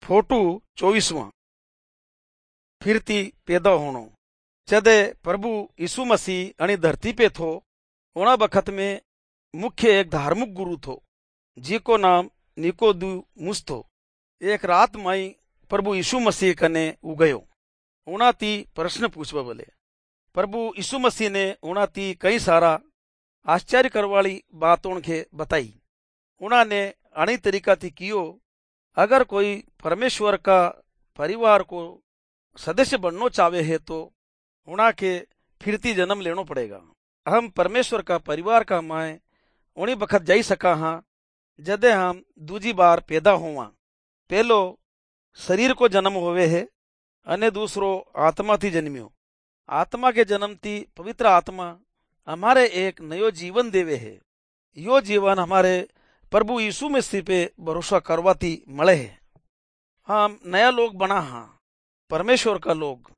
Photo 24वां फिरती पैदा होनो। जदे प्रभु यीशु मसीह अणी धरती पे थो उना बखत में मुख्य एक धार्मिक गुरु थो जिको नाम निकोदेमुस थो। एक रात माई प्रभु यीशु मसीह कने उगयो उणाती प्रश्न पूछवा बोले। प्रभु यीशु मसीह ने उणाती कई सारा आश्चर्य करवाली बात उनके बताई। उन्होंने अणी तरीका थी कियो अगर कोई परमेश्वर का परिवार को सदस्य बनना चाहे है तो उना के फिरती जन्म लेनो पड़ेगा। हम परमेश्वर का परिवार का माए उन्हीं बखत जाई सका हाँ जदे हम दूजी बार पैदा हुआ। पहलो शरीर को जन्म होवे है अने दूसरो आत्मा थी जन्मियो। आत्मा के जन्म थी पवित्र आत्मा हमारे एक नयो जीवन देवे है। यो जीवन हमारे प्रभु यीशु मसीह पे भरोसा करवाती मले है। हम नया लोग बना हाँ परमेश्वर का लोग।